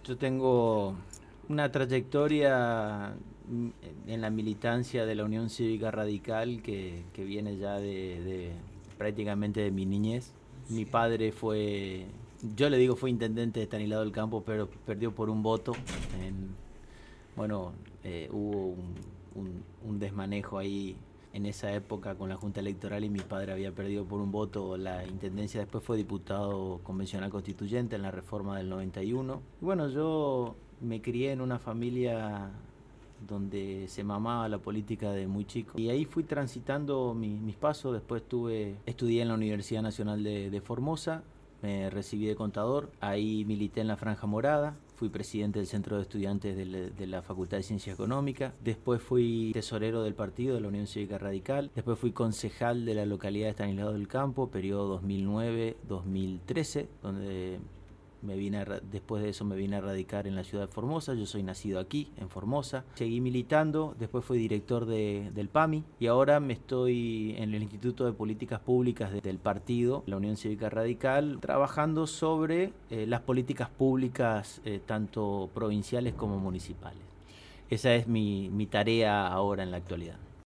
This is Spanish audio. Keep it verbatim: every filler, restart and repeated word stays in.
Yo tengo una trayectoria en la militancia de la Unión Cívica Radical que, que viene ya de, de prácticamente de mi niñez. Mi padre fue, yo le digo fue intendente de Estanislao del Campo, pero perdió por un voto. En, bueno, eh, hubo un, un, un desmanejo ahí en esa época con la Junta Electoral y mi padre había perdido por un voto la intendencia. Después fue diputado convencional constituyente en la reforma del noventa y uno. Y bueno, yo me crié en una familia donde se mamaba la política de muy chico. Y ahí fui transitando mi, mis pasos. Después tuve, estudié en la Universidad Nacional de, de Formosa, me recibí de contador, ahí milité en la Franja Morada, fui presidente del Centro de Estudiantes de la, de la Facultad de Ciencias Económicas, después fui tesorero del partido de la Unión Cívica Radical, después fui concejal de la localidad de Estanislao del Campo, periodo dos mil nueve dos mil trece, donde me vine a, después de eso me vine a radicar en la ciudad de Formosa. Yo soy nacido aquí, en Formosa. Seguí militando, después fui director de, del P A M I y ahora me estoy en el Instituto de Políticas Públicas de, del partido, la Unión Cívica Radical, trabajando sobre eh, las políticas públicas eh, tanto provinciales como municipales. Esa es mi, mi tarea ahora en la actualidad.